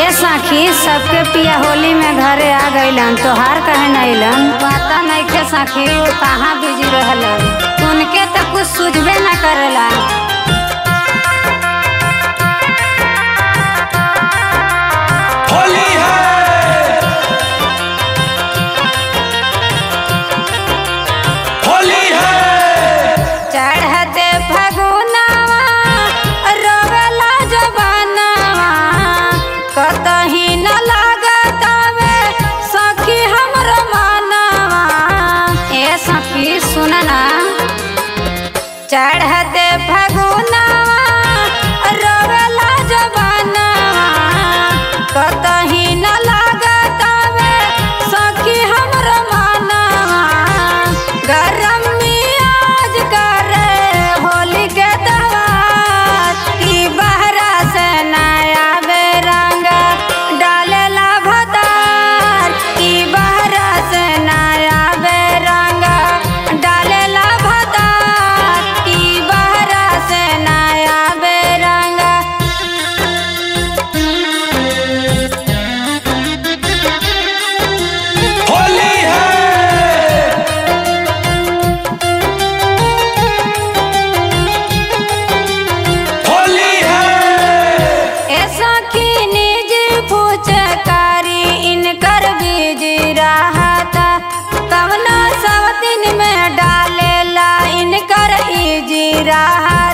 सखी सबके पिया होली में घरे आ गइलन, तोहार कहे न अइलन? पता नइखे सखी वो कहाँ बिजी रहलन, उनके तो कुछ सूझबे न करेला। होली है, होली है। चढ़ते फगुनवा रोवेला जवानवा, कतही न लागतावे सखी हमरो मनवा। ए सखी सुन ना, चढ़ते फगुनवा रोवेला जवानवा, कतही न लागतावे सखी हमरो मनवा। गरम मियाज करे होली के त्योहार, की बहरा से नया बेरंग डालेला भतार, की बहरा से नया बेरंग डालेला भतार, की बहरा से नया बेरंग। होली है, होली है। ऐसा की निज फुचकारी इनकर बीज रहता, कवना सब दिन में डालेला इनकर इजी रहा।